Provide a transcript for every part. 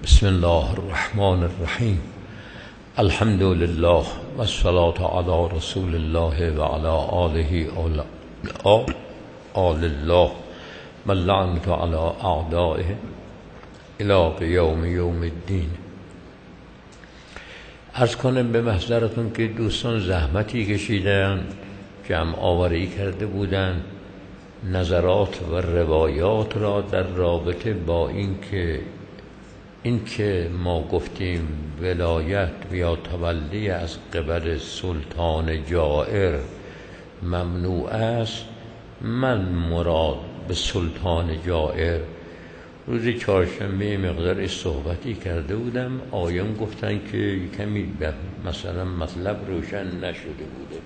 بسم الله الرحمن الرحیم. الحمد لله و الصلاة علی رسول الله و علی آله آل الله و اللعنة علی اعدائه الی یوم الدین. عرض کنم به محضرتون که دوستان زحمتی کشیدن، جمع آوری کرده بودند نظرات و روایات را در رابطه با اینکه ما گفتیم ولایت یا تولی از قبل سلطان جائر ممنوع است. من مراد به سلطان جائر روز چهارشنبه مقدار صحبتی کرده بودم. آیان گفتن که کمی مثلا مطلب روشن نشده بوده.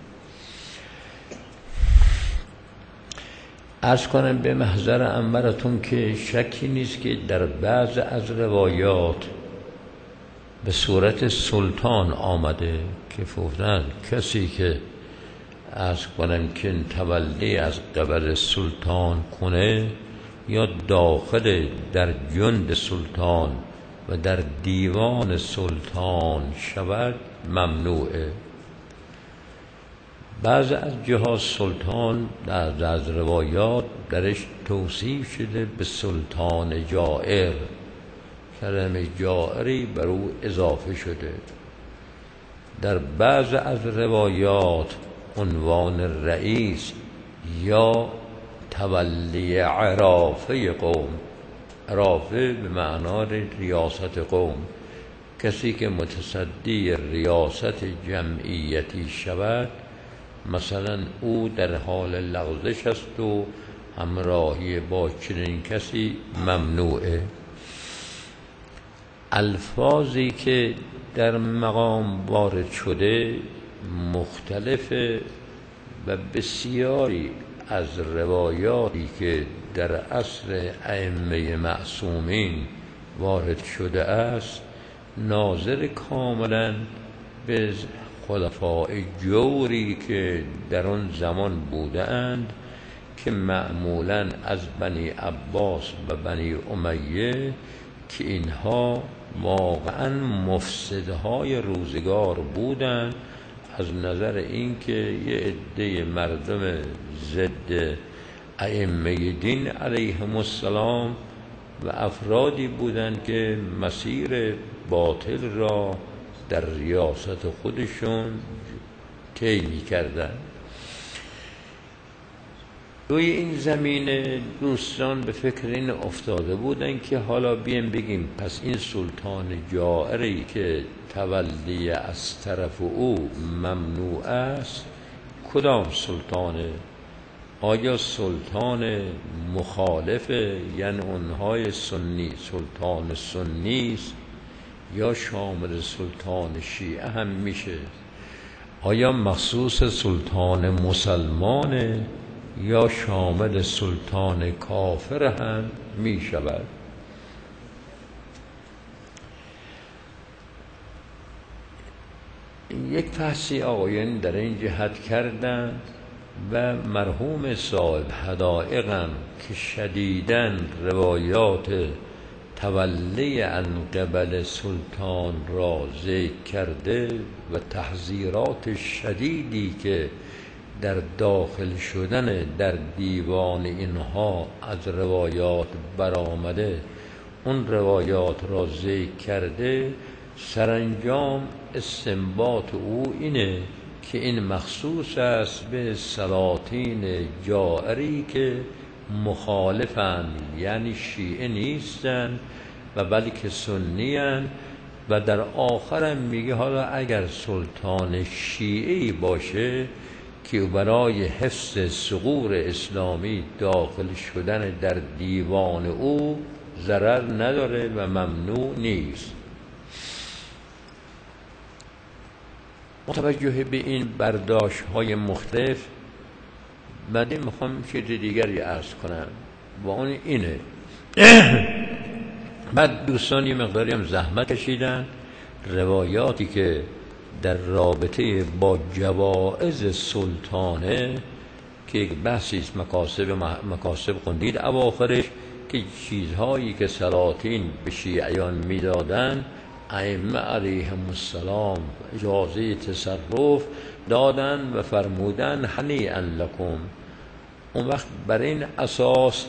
عرض کنم به محضر انورتون که شکی نیست که در بعض از روایات به صورت سلطان آمده که گفتن کسی که عرض کنم که تولی از قبل سلطان کنه یا داخل در جند سلطان و در دیوان سلطان شود ممنوعه. بعض از جهات سلطان در از روایات درش توصیف شده به سلطان جائر، کلمه جائری بر او اضافه شده. در بعض از روایات عنوان رئیس یا تولی عرافه قوم، عرافه به معنای ریاست قوم، کسی که متصدی ریاست جمعیتی شود، مثلا او در حال لغزش است و همراهی با چنین کسی ممنوعه. الفاظی که در مقام وارد شده مختلفه و بسیاری از روایاتی که در عصر ائمه معصومین وارد شده است ناظر کاملا به خلفای جوری که در آن زمان بودند که معمولا از بنی عباس و بنی امیه که اینها واقعا مفسدهای روزگار بودند، از نظر اینکه یه عده مردم ضد ائمه دین علیهم السلام و افرادی بودند که مسیر باطل را در ریاست خودشون طی می‌کردند. روی این زمینه دوستان به فکر این افتاده بودن که حالا بیایم بگیم پس این سلطان جائری که تولی از طرف او ممنوع است کدام سلطانه؟ آیا سلطان مخالف یعنی اونهای سنی سلطان سنی است یا شامل سلطان شیعه هم میشه؟ آیا مخصوص سلطان مسلمانه یا شامل سلطان کافر هم میشود؟ یک بحثی آقایان در این جهت کردند و مرحوم صاحب حدائقم که شدیداً روایات تولی عن قبل سلطان را ذکر کرده و تحذیرات شدیدی که در داخل شدن در دیوان اینها از روایات برآمده اون روایات را ذکر کرده، سرانجام استنباط او اینه که این مخصوص است به سلاطین جائری که مخالفند، یعنی شیعه نیستند و بلکه سنی‌اند. و در آخرم میگه حالا اگر سلطان شیعی باشه که برای حفظ ثغور اسلامی داخل شدن در دیوان او ضرر نداره و ممنوع نیست. متوجه به این برداشت‌های مختلف بعدی میخوام چیز دیگری عرض کنم و اون اینه بعد دوستان یه مقداری هم زحمت کشیدن روایاتی که در رابطه با جوائز سلطانه که یک بحثی است مکاسب خوندید اواخرش که چیزهایی که سلاطین به شیعیان میدادن ائمه علیهم السلام اجازه تصرف دادن و فرمودن هنیئا لکم. اون وقت بر این اساس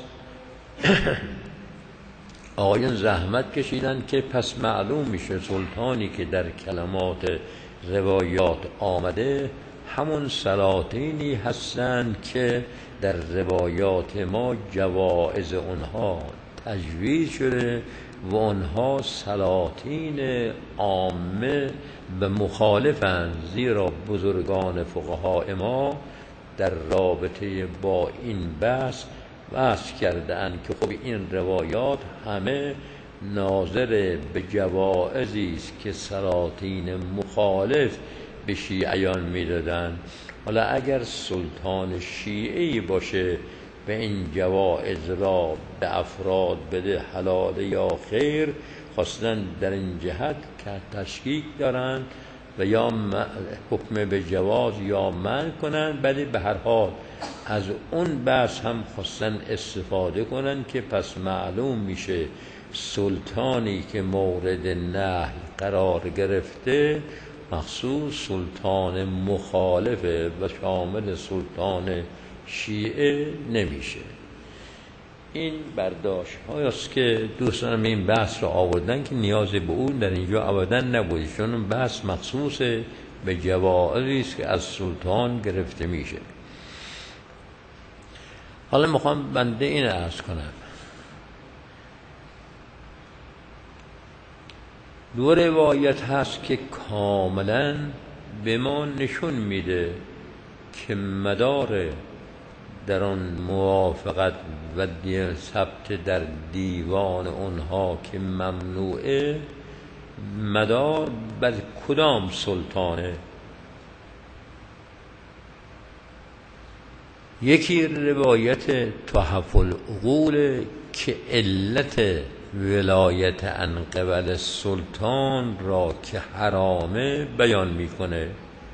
آقایان زحمت کشیدن که پس معلوم میشه سلطانی که در کلمات روایات آمده همون سلاطینی هستند که در روایات ما جوائز اونها تجویز شده و اونها سلاطین عامه و مخالفند، زیرا بزرگان فقهای ما در رابطه با این بحث کرده اند که خب این روایات همه ناظر به جوائزی است که سلاطین مخالف به شیعیان میدادن. حالا اگر سلطان شیعی باشه و این جوائز را به افراد بده، حلال یا خیر، خواستن در این جهت که تشکیک دارن و یا حکم به جواز یا منع کنن، ولی به هر حال از اون بحث هم خواستن استفاده کنن که پس معلوم میشه سلطانی که مورد نهی قرار گرفته مخصوص سلطان مخالفه و شامل سلطان شیعه نمیشه. این برداشت هاییست که دوستان این بحث رو آوردن که نیازی به اون در اینجا ابدا نبوده، چون اون بحث مخصوص به جوائزی است که از سلطان گرفته میشه. حالا میخوام بنده این عرض کنم، دو روایت هست که کاملا به ما نشون میده که مدار در آن موافقت و ثبت در دیوان اونها که ممنوعه مدار بر کدام سلطانه. یکی روایت تحف العقول که علت ولایت عن قبل سلطان را که حرامه بیان میکنه،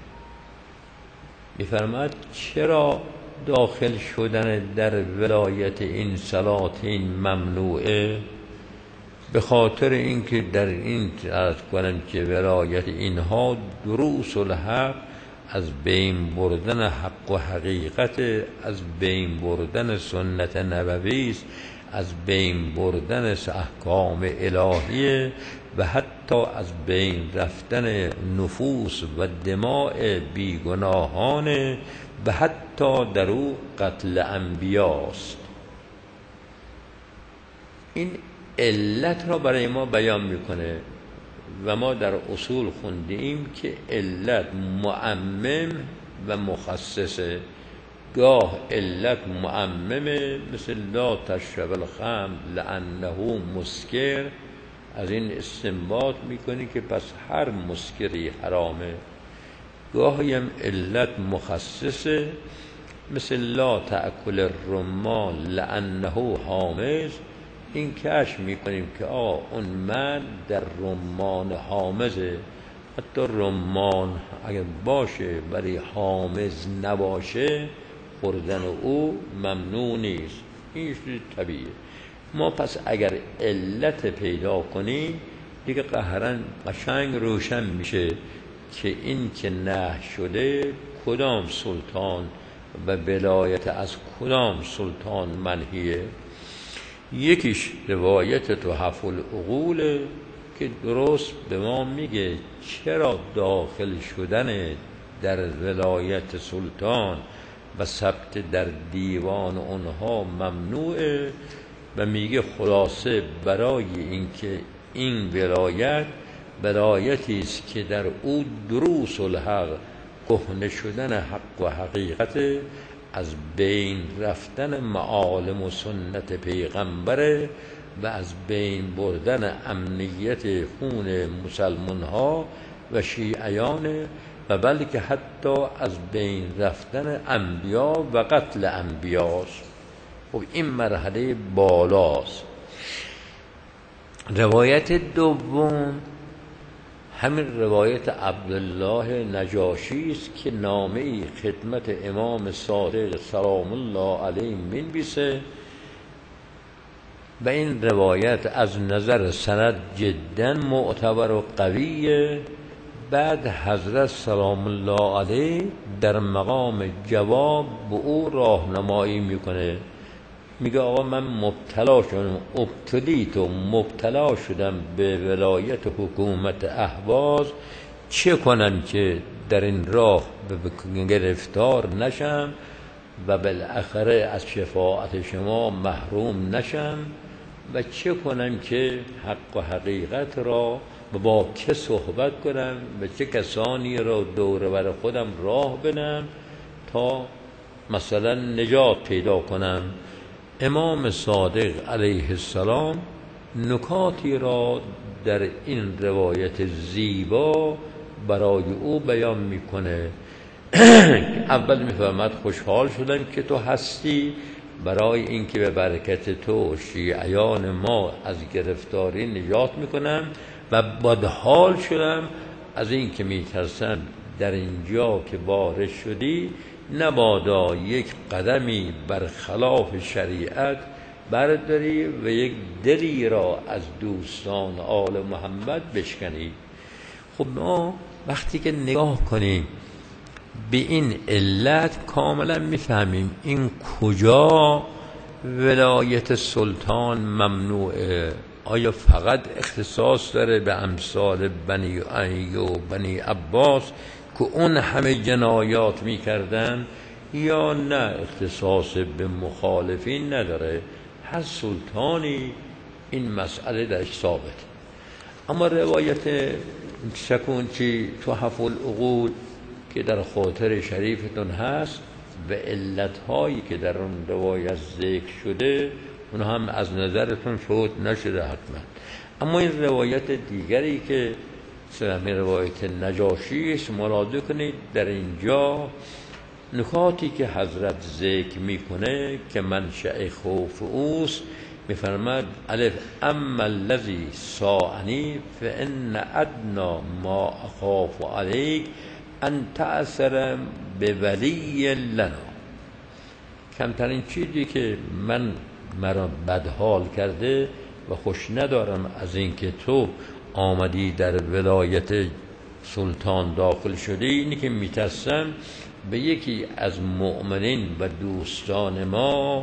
میفرماد چرا داخل شدن در ولایت این سلاطین ممنوعه؟ به خاطر اینکه در این عرض کنم که ولایت اینها دروس الحق، از بین بردن حق و حقیقت، از بین بردن سنت نبوی است، از بین بردن احکام الهیه و حتی از بین رفتن نفوس و دماء بیگناهان و حتی در او قتل انبیاست. این علت را برای ما بیان میکنه و ما در اصول خوندیم که علت معمم و مخصصه. گاه علت معممه، مثل لا تشرب الخمر لانه مسکر، از این استنباط میکنی که پس هر مسکری حرامه. گاهی هم علت مخصصه، مثل لا تأکل الرمان لانه حامض، این کشف میکنیم که اون من در رمان حامضه. حتی رمان اگر باشه ولی حامض نباشه خوردن او ممنوع نیست، این طبیعیه. ما پس اگر علت پیدا کنیم دیگه قشنگ روشن میشه که این که نهی شده کدام سلطان و ولایت از کدام سلطان منهیه. یکیش روایت تحف العقول که درست به ما میگه چرا داخل شدن در ولایت سلطان و ثبت در دیوان اونها ممنوعه و میگه خلاصه برای اینکه این ولایتی است که در او دروس الحق، کهنه شدن حق و حقیقت، از بین رفتن معالم و سنت پیغمبره و از بین بردن امنیت خون مسلمان ها و شیعیان و بلکه حتی از بین رفتن انبیا و قتل انبیاست. خب این مرحله بالاست. روایت دوم همین روایت عبدالله نجاشی است که نامه‌ای خدمت امام صادق سلام الله علیه می‌نویسه و این روایت از نظر سند جدا معتبر و قویه. بعد حضرت سلام الله علیه در مقام جواب به او راهنمایی میکنه، میگه آقا من مبتلا شدم به ولایت حکومت اهواز، چه کنم که در این راه گرفتار نشم و بالاخره از شفاعت شما محروم نشم، و چه کنم که حق و حقیقت را با که صحبت کنم و چه کسانی را دور بر خودم راه بدم تا مثلا نجات پیدا کنم. امام صادق علیه السلام نکاتی را در این روایت زیبا برای او بیان میکنه. اول میفهمد خوشحال شدم که تو هستی، برای اینکه به برکت تو شیعیان ما از گرفتاری نجات میکنم، و بدحال شدم از اینکه میترسم در اینجا که وارد شدی نبادا یک قدمی برخلاف شریعت برداری و یک دلی را از دوستان آل محمد بشکنی. خب ما وقتی که نگاه کنیم به این علت کاملا میفهمیم این کجا ولایت سلطان ممنوعه. آیا فقط اختصاص داره به امثال بنی علی و بنی عباس که اون همه جنایات میکردن، یا نه اختصاص به مخالفین نداره؟ هر سلطانی این مسئله درش ثابت. اما روایت سکونچی تحف العقول که در خاطر شریفتون هست و علتهایی که در اون روایت ذکر شده اون هم از نظرتون فوت نشده حتما. اما این روایت دیگری که همین روایت نجاشی است مراجعه کنید، در اینجا نکاتی که حضرت ذکر میکنه که منشأ خوف اوست، میفرماد الف اما الذی ساءنی فان ادنا ما اخاف علیک ان تأثر به ولی لنا. کمترین چیزی که مرا بدحال کرده و خوش ندارم از اینکه تو آمدی در ولایت سلطان داخل شدی، اینی که میترسم به یکی از مؤمنین و دوستان ما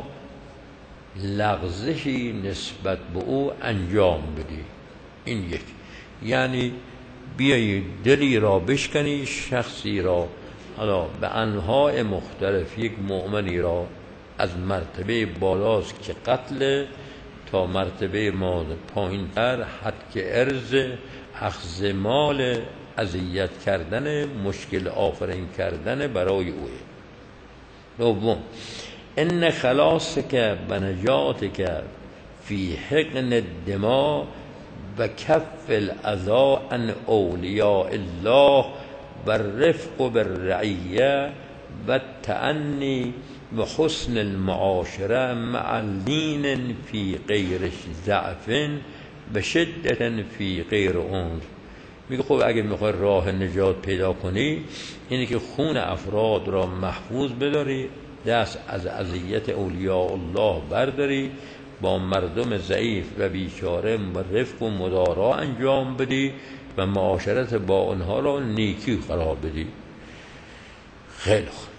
لغزشی نسبت به او انجام بدی. این یک، یعنی بیایی دلی را بشکنی، شخصی را حالا به انواع مختلف، یک مؤمنی را از مرتبه بالاست که قتل تا مرتبه مال پایین تر حد که ارز، اخذ مال، اذیت کردن، مشکل آفرین کردن برای اوه. دوم ان خلاصک و نجاتک فی حقن الدماء و کف الاذی عن اولیاء الله و رفق بالرعیه و تعنی و حسن المعاشره مع لین فی غیر ضعف و شدت فی غیر عنف. میگه خب اگه میخوای راه نجات پیدا کنی اینه که خون افراد را محفوظ بداری، دست از اذیت اولیاء الله برداری، با مردم ضعیف و بیچاره و رفق و مدارا انجام بدی و معاشرت با آنها را نیکی قرار بدی. خیلی خوب،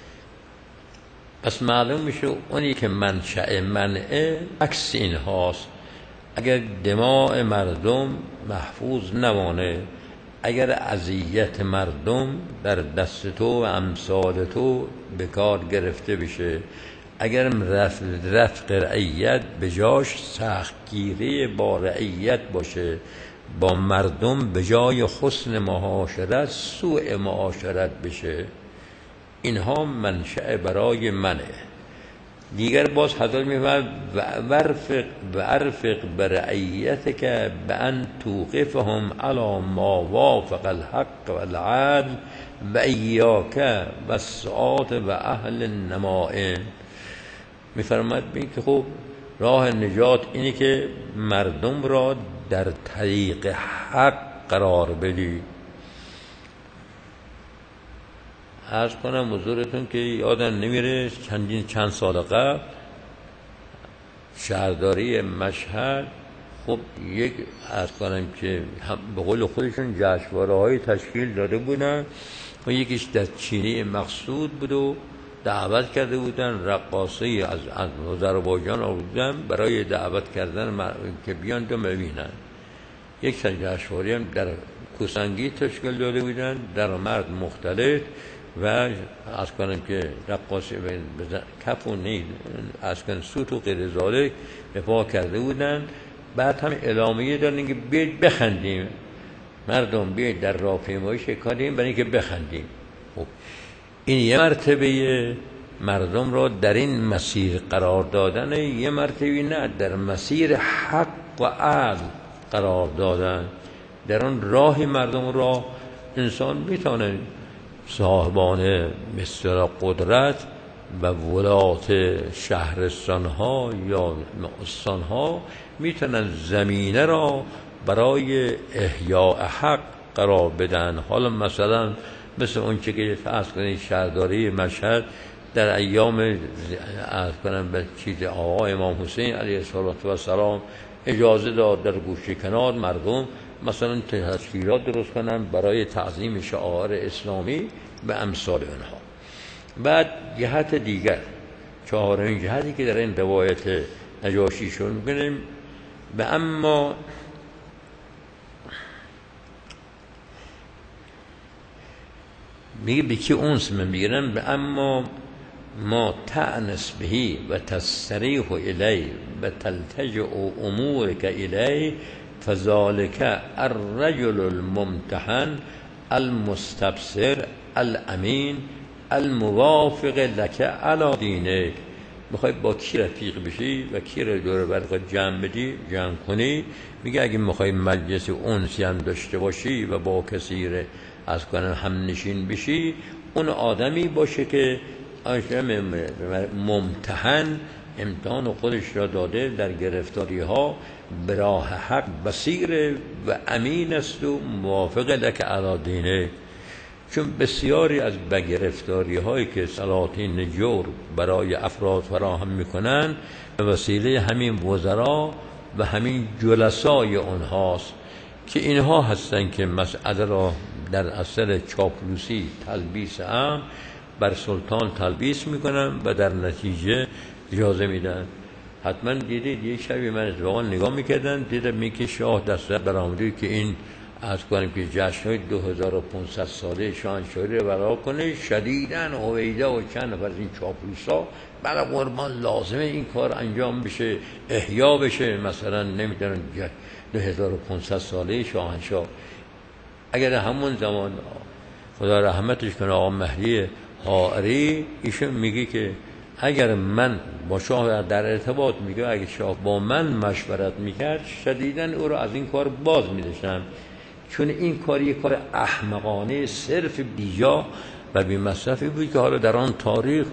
پس معلوم میشه اونی که منشأ منع عکس این هاست. اگر دماء مردم محفوظ نمانه، اگر اذیت مردم در دست تو و امثال تو به کار گرفته بشه، اگر رفق رعیت به جاش سختگیری با رعیت باشه، با مردم به جای حسن معاشرت سوء معاشرت بشه، اینها منشأ برای منه. دیگر باز حضرت میفرماید و ارفق برعیتک بان توقفهم علی ما وافق الحق والعدل و ایاک و السعات و اهل النمائم. میفرماید که خب راه نجات اینی که مردم را در طریق حق قرار بدی. عرض کنم حضورتون که یادم نمیره چند سال قبل شهرداری مشهد خب یک از کنم که به قول خودشون جشنواره‌های تشکیل داده بودن و یکیش در چینی مقصود بود و دعوت کرده بودن رقاصی از آذربایجان آوردن برای دعوت کردن که بیان تو ببینن. یک جشنواره هم در کوسنگی تشکیل داده بودن در مرد مختلف و از کنم که رقاصی کف و نید از کنم سوت و غیر ذالک به پا کرده بودن. بعد هم اعلامیه دادن که بیاید بخندیم، مردم بیاید در راهپیمایی شرکت کنیم برای اینکه بخندیم. خب این یه مرتبه مردم را در این مسیر قرار دادن، یه مرتبه نه در مسیر حق و عدل قرار دادن. در آن راه مردم را انسان میتونه صاحبان مثل قدرت و ولات شهرستان ها یا استان ها میتونن زمینه را برای احیاء حق قرار بدن. حالا مثلا مثل اون چه که فرض کنید شهرداری مشهد در ایام از کنم به چیز آقا امام حسین علیه السلام اجازه داد در گوشه کنار مردم مثلا تشکیلات درست کنن برای تعظیم شعائر اسلامی به امثال اونها. بعد جهت دیگر، چهارمین جهتی که در این روایت نجاشیشون میکنیم به اما میگه به کی اونس من میگیرن به اما ما تأنس بهی و تستریح الی و تلتجع امورک الی فذالک الرجل الممتحن المستبصر الامین الموافق لک علی دینک. میخوای با کی رفیق بشی و کی رو دور برات جمع کنی. میگه اگه میخوای مجلس انسی هم داشته باشی و با کسی از کنن هم نشین بشی، اون آدمی باشه که ممتحن امتحان خودش را داده در گرفتاری ها به راه حق بصیر و امین است و موافق لک علی دینه. چون بسیاری از گرفتاری هایی که سلاطین جور برای افراد فراهم میکنن به وسیله همین وزرا و همین جلسای اونهاست که اینها هستن که مسئله را در اثر چاپلوسی تلبیس بر سلطان تلبیس میکنن و در نتیجه اجازه میدن. حتما دیدید یه شبی من اتفاقا نگاه میکردن دیدم میگه شاه دست برآمده که این از کنیم که جشنهای 2500 ساله شاهنشاهی رو برا کنه. شدیداً هویدا و چند نفر از این چاپلوسا برای قربان لازمه این کار انجام بشه، احیا بشه. مثلا نمیدونم 2500 ساله شاهنشاه اگر همون زمان خدا رحمتش کنه آقا مهدی حائری ایشون میگه که اگر من با شاه در ارتباط میگه اگر شاه با من مشورت میکرد شدیداً او رو از این کار باز میداشتم، چون این کار یک کار احمقانه صرف بیجا و بی مصرفی بود که حالا در آن تاریخ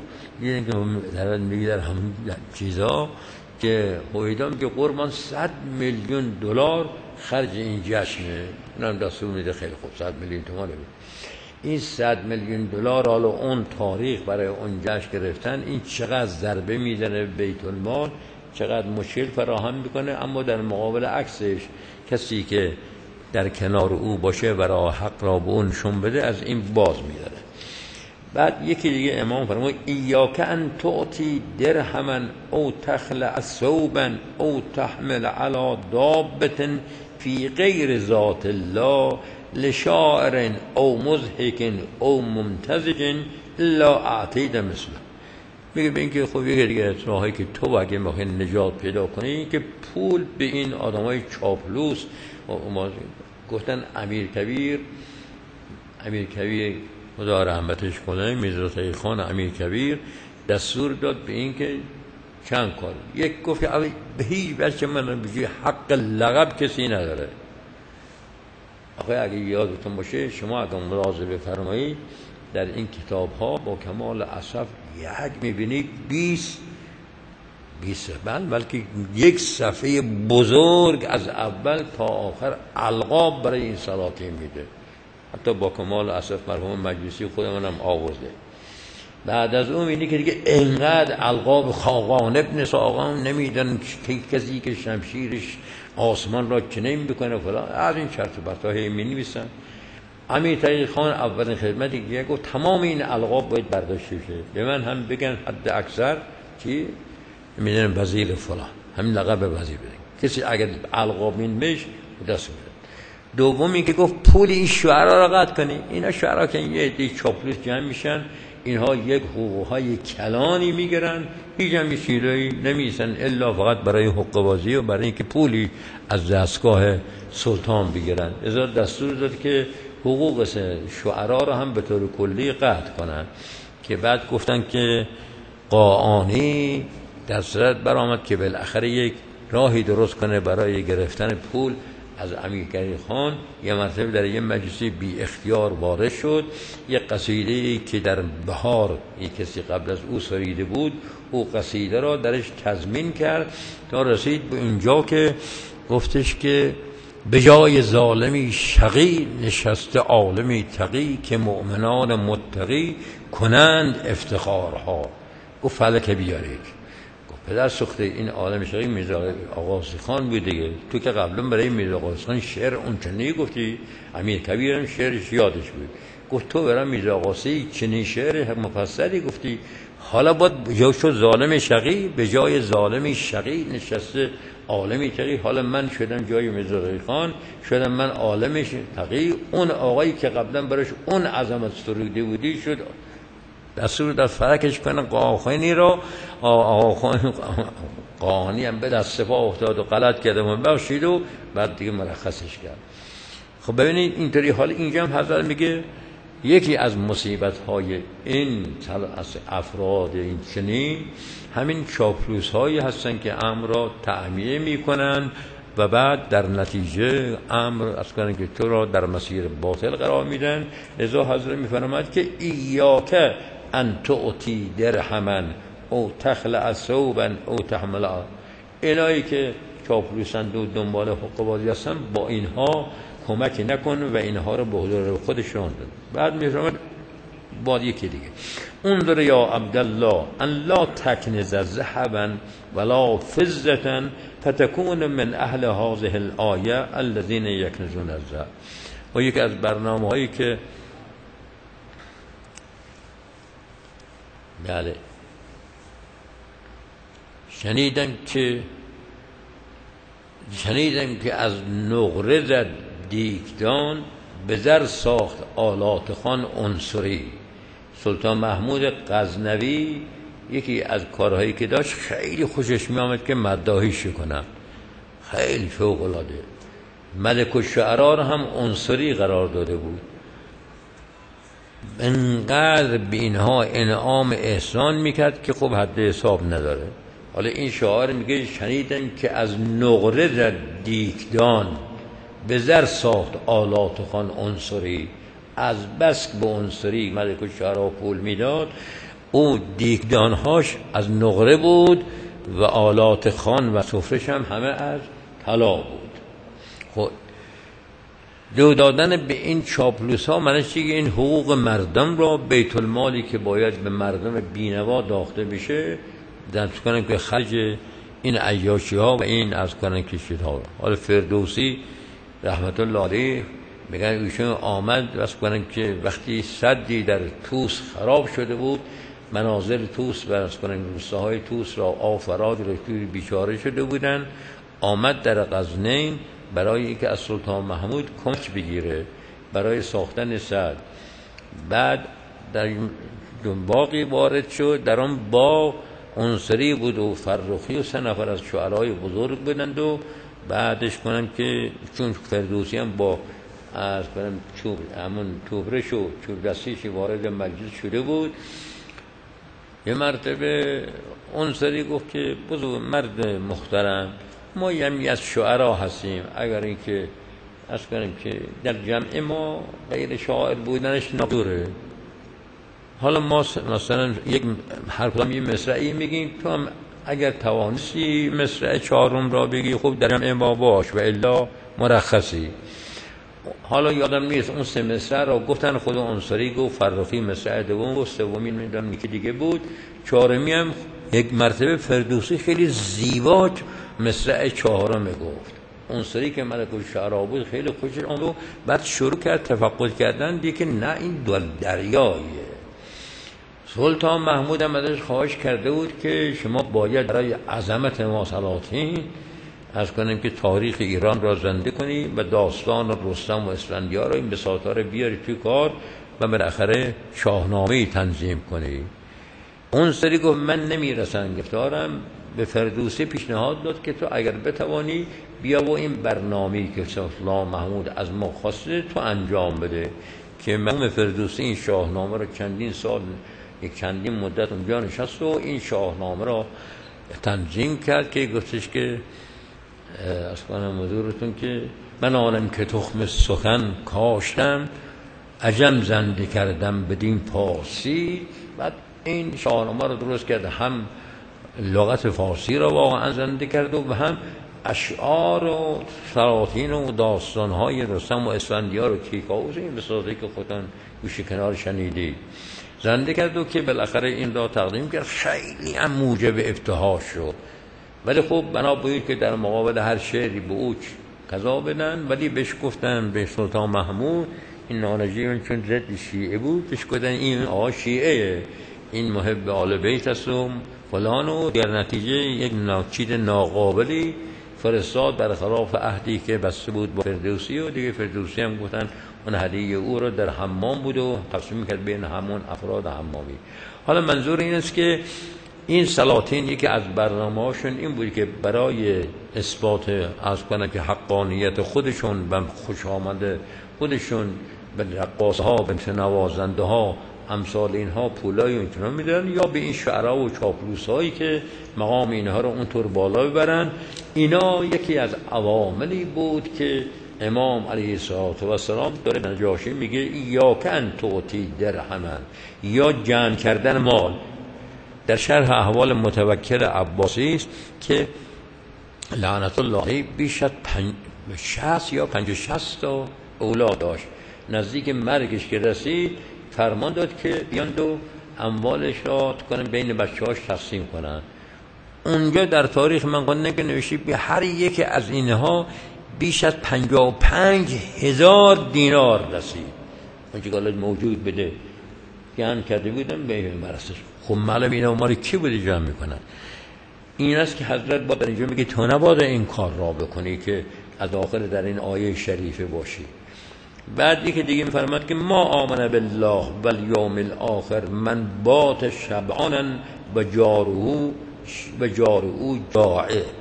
میگه در همون چیزا که هویدا میگه قربان 100 میلیون دلار خرج این جشنه. اونم دستور میده خیلی خوب 100 میلیون تومانه بود. این 100 میلیون دلار حالا اون تاریخ برای اون جشن گرفتن این چقدر ضربه میزنه بیت المال، چقدر مشکل فراهم میکنه. اما در مقابل عکسش کسی که در کنار او باشه و راه حق را به اون نشون بده از این باز میداره. بعد یکی دیگه امام فرمود ایاک ان تعطی درهما او تخلع ثوبا او تحمل علی دابة فی غیر ذات الله لشاعر او مضحک او ممتزج الا اعطیت مثله. میگه به اینکه خب یکی دیگه راهی که تو اگه میخوای نجات پیدا کنی که پول به این آدمای چاپلوس گفتن امیر کبیر خدا رحمتش کنه میرزا تقی خان امیر کبیر دستور داد به این که چند کار. یک گفت که به هیچ وجه من بگی حق لقب کسی نداره. آخه اگه یادتون باشه شما اگه ملاحظه بفرمایید در این کتاب ها با کمال اسف یک میبینید 20 بلکه یک صفحه بزرگ از اول تا آخر القاب برای این سلاطین میده. حتی با کمال اسف مرحوم مجلسی خودمونم آورده. بعد از اون اینی که دیگه انقدر القاب خاقان ابن ساقان نمیدن که کسی که شمشیرش آسمان را کنه میکنه فلان، از این چرت و پرتا هی می‌نویسن. امیر تقی خان اولین خدمتی که گفت تمام این القاب باید برداشته بشه، به من هم بگن حد اکثر چی میدونم وزیر فلان، همین لقب وزیر بدن، کسی اگر القاب این بهش دست میده. دومی که گفت پول این شعرا را قطع کنی. اینا شعرا که یه عده چاپلوس جمع میشن، اینها یک حقوقهای کلانی میگیرن، هیچ هم چیزایی نمیسن الا فقط برای حقوق بازی و برای اینکه پولی از دستگاه سلطان بگیرن. ازا دستور داد که حقوق شعرا را هم به طور کلی قطع کنن، که بعد گفتن که قاآنی در صورت برآمد که بالاخره یک راهی درست کنه برای گرفتن پول از امیرکبیر خان. یه مرتبه در یه مجلسی بی اختیار وارد شد، یه قصیده که در بهار یک کسی قبل از او سریده بود، او قصیده را درش تضمین کرد تا رسید به اینجا که گفتش که به جای ظالمی شقی نشسته عالمی تقی، که مؤمنان متقی کنند افتخارها. گفت فلک بیارید. گفت پدر سوخته این عالم شقی میرزا آغاسی خان بود دیگه، تو که قبلا برای میرزا آغاسی خان شعر اون چنین گفتی، امیر کبیر هم شعرش یادش بود. گفت تو برای میرزا آغاسی چنین شعر مفصلی گفتی، حالا باید جا شد ظالم شقی، به جای ظالمی شقی نشسته عالمی تقی. حالا من شدم جای میرزا خان، شدم من عالم تقی، اون آقایی که قبلا براش اون عظمت سروده بودی شد دستور در فرکش کنه قاخانی را. قاخانی هم به دست پا افتاد و غلط کرده و بخشید و بعد دیگه مرخصش کرد. خب ببینید اینطوری. حال اینجا هم حضرت میگه یکی از مصیبت‌های این افراد این چنین همین چاپلوس‌هایی هستن که امر را تعمیه می‌کنن و بعد در نتیجه امر از کنن که تو را در مسیر باطل قرار میدن. لذا حضرت می‌فرماید که ایاک ان تعطی درهما او تخلع ثوبا او تحمل. اینایی که چاپلوسند و دنبال حق بازی هستن با اینها کمک نکن و اینها رو به حضور خودشون دن. بعد میفرماید بعد یکی دیگه انظر یا عبدالله ان لا تکنز ذهبا ولا فضة فتكون من اهل هذه الآیه الذين یکنزون الذهب. و یکی از برنامه‌هایی که بله شنیدم که از نقره زد دیگدان، به زر ساخت آلات خان عنصری. سلطان محمود غزنوی یکی از کارهایی که داشت خیلی خوشش می آمد که مداحیش کنم، خیلی فوق العاده. ملک الشعرا هم عنصری قرار داده بود. انقدر به اینها انعام احسان میکرد که خب حد حساب نداره. حالا این شاعر میگه شنیدم که از نقره زد دیگدان، به زر ساخت آلات خان عنصری. از بس به عنصری ملک الشعرا پول میداد، او دیگدانهاش از نقره بود و آلات خان و سفرش هم همه از طلا بود. خب دو دادن به این چاپلوس ها معنیش چیه؟ این حقوق مردم را، بیت المالی که باید به مردم بینوا داخته بشه، دست کنن که خرج این عیاشی ها و این از کنن کشید ها. حالا فردوسی رحمت الله علیه میگن ایشون آمد بس کنن که وقتی سدی در توس خراب شده بود، مناظر توس و از کنن روستاهای توس را آفراد رشتوی بیچاره شده بودن، آمد در غزنین برای اینکه از سلطان محمود کمک بگیره برای ساختن سد. بعد در باغی وارد شد، در آن باغ عنصری بود و فرخی و 3 نفر از شعرای بزرگ بودند و بعدش کنن که چون فردوسی هم با از کنم چوب همون توبرش و چوب دستیش وارد مجلس شده بود، یه مرتبه عنصری گفت که بزرگ مرد محترم، ما یمی از شعرا هستیم، اگر اینکه از کنیم که در جمع ما غیر شاعر بودنش نداره، حالا ما مثلا یک هر کدام یه مصرعی میگیم، تو هم اگر توانستی مصرع 4 را بگی خوب در جمع ما باش و الا مرخصی. حالا یادم نیست اون 3 مصرع را گفتن، خود انصاری گفت، فرخی مصرع دوم گفت، سومی نمیدونم یکی دیگه بود، 4می هم یک مرتبه فردوسی خیلی زیبا مصرع 4 گفت. انصاری که ملک الشعرا بود خیلی خوشش آمد، بعد شروع کرد تفقد کردن، دید که نه این دو دریاییه. سلطان محمود هم ازش خواهش کرده بود که شما باید برای عظمت ما سلاطین از کنیم که تاریخ ایران را زنده کنی و داستان رستم و اسفندیار را این بساطا را بیاری توی کار و بالاخره شاهنامه تنظیم کنی. اون سری گفت من نمیرسم گفتارم، به فردوسی پیشنهاد داد که تو اگر بتوانی بیا و این برنامه‌ای که سلطان محمود از ما خواسته تو انجام بده. که مرحوم فردوسی این شاهنامه را چندین سال، یک چندین مدت اونجا نشست و این شاهنامه را تنظیم کرد که گفتش که از کنم حضورتون که من آنم که تخم سخن کاشتم، عجم زنده کردم بدین پارسی. بعد این شاهنامه را درست کرد، هم لغت فارسی را واقعا زنده کرد و هم اشعار و سلاطین و داستانهای رستم و اسفندیار و کیکاووس این بساطه‌ای که خودتان گوشه کنار شنیدید زنده کرد و که بالاخره این را تقدیم کرد. خیلی هم موجب افتخار شد. ولی خب بنا بود که در مقابل هر شعری به او قضا بدن، ولی بهش گفتن به سلطان محمود این نانجی چون ضد شیعه بود، بهش گفتن این آقا شیعه، این محب آل بیت است و فلان، و در نتیجه یک چیز ناقابلی فرستاد برخلاف عهدی که بسته بود با فردوسی. و دیگه فردوسی هم گفتن اون هدیه او رو در حمام بود و تقسیم کرد بین همون افراد حمامی. حالا منظور این است که این سلاطین یکی از برنامه‌هاشون این بود که برای اثبات از کنه که حقانیت خودشون و خوش آمده خودشون به رقاص‌ها، به نوازنده‌ها، امثال اینها پولای اینطور میدن، یا به این شعرا و چاپلوس‌هایی که مقام اینها رو اونطور بالا ببرن. اینا یکی از عواملی بود که امام علیه السلام داره نجاشی میگه یا کن توتی درهمن، یا جمع کردن مال. در شرح احوال متوکل عباسی است که لعنت الله بیش از 60 یا 50-60 تا اولاد داشت. نزدیک مرگش که رسید فرمان داد که بیان دو اموالش را کنن بین بچه‌هاش تقسیم کنن. اونجا در تاریخ من قانونه که نوشید به هر یک از اینها بیش از 55,000 دینار رسید. اونجا قالت موجود بده گن کرده بودن به مرسش. خب معلوم اینا ما رو کی بوده جمع میکنن؟ این است که حضرت با در اینجا میگه تو نباید این کار را بکنی که از آخر در این آیه شریفه باشی. بعدی که دیگه میفرماد که ما آمن بالله والیوم الاخر من بات شبعانا و جاره جائع.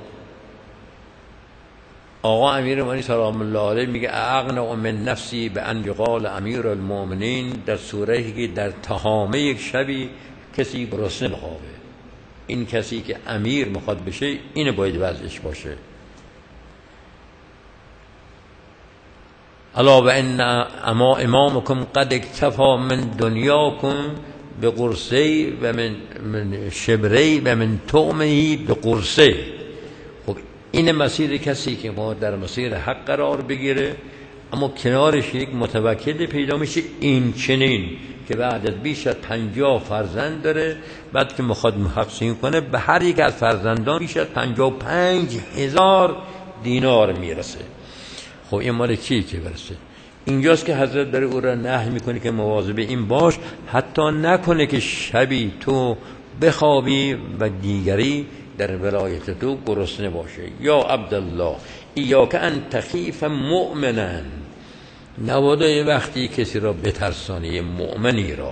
آقا امیر مومنین سلام الله علیه میگه اغنى من نفسی به ان قال امیر المؤمنین، در سوره‌ای که در تهامه یک شبی کسی گرسنه بخوابه. این کسی که امیر میخواد بشه اینه باید وضعش باشه. الا و ان اما امامکم قد اکتفا من دنیاکم به قرصی و من شبری و من طعمه به قرصی. خب این مسیر کسی که ما در مسیر حق قرار بگیره اما کنارش یک متوکل پیدا میشه این چنین که بعد از بیش از 50 فرزند داره، بعد که میخواد تقسیم کنه به هر یک از فرزندان بیش از 55,000 دینار میرسه. خب این مال کیه که برسه؟ اینجاست که حضرت داره او را نهی میکنه که مواظب این باش، حتی نکنه که شبی تو بخوابی و دیگری در ولایت تو گرسنه باشه. یا عبدالله ایاک ان تخیف مؤمنا، نباید وقتی کسی را بترسانی مؤمنی را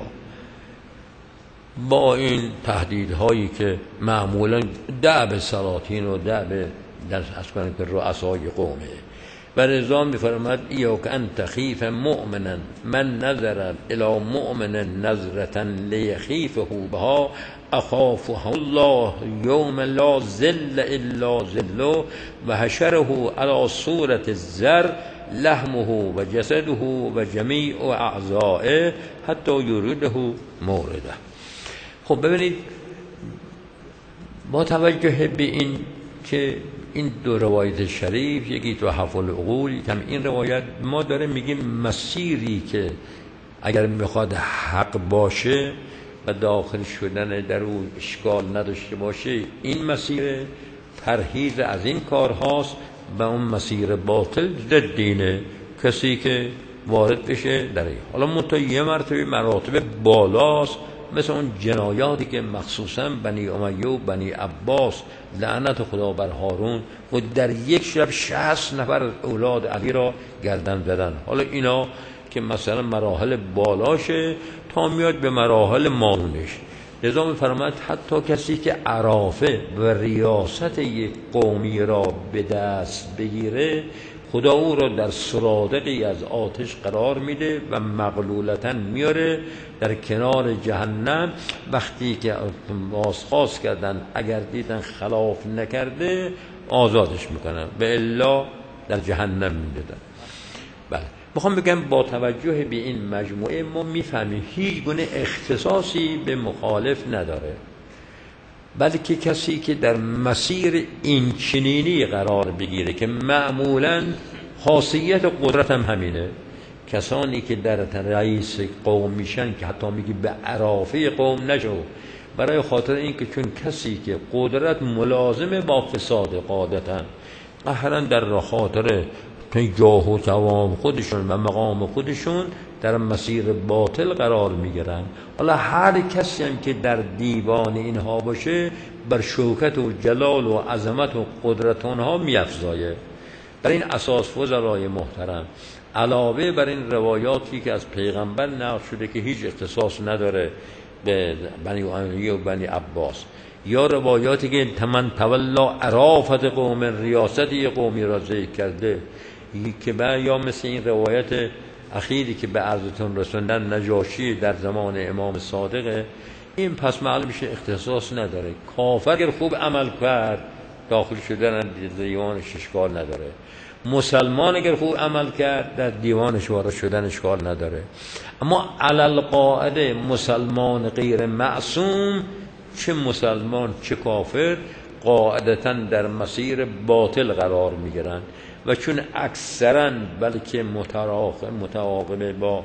با این تهدیدهایی که معمولا دعب سلاطین و دعب در اسکان که رؤسای قومه. و رضا می‌فرماید ایاک ان تخیف مؤمنا من نظر الی مؤمن نظرة لیخیفه بها اخافه الله یوم لا ظل الا ظله و حشره علی صورة الزر لحمه و جسده و جمیع اعضائه حتی یریده مورده. خب ببینید با توجه به این که این دو روایت شریف، یکی تو تحف العقول، یکم این روایت، ما داره میگیم مسیری که اگر میخواد حق باشه و داخل شدن در اون اشکال نداشته باشه، این مسیر پرهیز از این کارهاست و اون مسیر باطل ضد دینه. کسی که وارد بشه در این، حالا منتها یه مراتب بالاست، مثل اون جنایاتی که مخصوصا بنی امیه و بنی عباس لعنت خدا بر هارون و در یک شب 60 نفر اولاد علی را گردن زدن. حالا اینا که مثلا مراحل بالاشه تا میاد به مراحل مانونش. لذا می‌فرماید حتی کسی که عرافه و ریاست یک قومی را به دست بگیره، خدا او را در سرادقی از آتش قرار میده و مغلولتاً میاره در کنار جهنم. وقتی که بازخواست کردن اگر دیدن خلاف نکرده آزادش میکنن و الا در جهنم میدادن. بله، میخوام بگم با توجه به این مجموعه ما میفهمیم هیچ گونه اختصاصی به مخالف نداره، بلکه کسی که در مسیر این چنینی قرار بگیره که معمولاً خاصیت قدرت هم همینه، کسانی که در رئیس قوم میشن که حتی میگی به عرافه قوم نشو، برای خاطر این که چون کسی که قدرت ملازمه با فساد قادتن، قهرن در خاطر جاه و توام خودشون و مقام خودشون در مسیر باطل قرار میگیرن. حالا هر کسی هم که در دیوان اینها باشه بر شوکت و جلال و عظمت و قدرت اونها میافزایه. بر این اساس وزرای محترم، علاوه بر این روایاتی که از پیغمبر نقل شده که هیچ اختصاص نداره به بنی امیه و بنی عباس، یا روایاتی که تمن تولا عرافت قوم، ریاستی قومی را ذکر کرده، که یا مثل این روایت اخیری که به عرضتون رسوندن نجاشی در زمان امام صادقه، این پس معلوم میشه اختصاص نداره. کافر اگر خوب عمل کرد داخل شدن دیوانش اشکال نداره، مسلمان اگر خوب عمل کرد در دیوانش وارد شدن اشکال نداره. اما علل قاعده مسلمان غیر معصوم، چه مسلمان چه کافر، قاعدتاً در مسیر باطل قرار میگیرن و چون اکثراً بلکه متعاقب با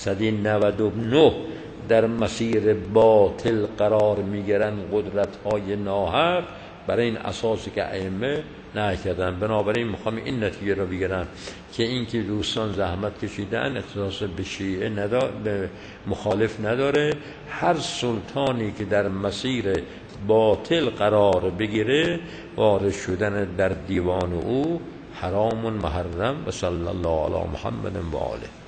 199 در مسیر باطل قرار میگیرن قدرت‌های ناحق، برای این اساسی که ائمه نهی کردن. بنابراین میخوام این نتیجه رو بگیرم که این که دوستان زحمت کشیدن اختصاص به شیعه به مخالف نداره. هر سلطانی که در مسیر باطل قرار بگیره وارد شدن در دیوان او حرام محرم. و صلی الله علی محمد و آله.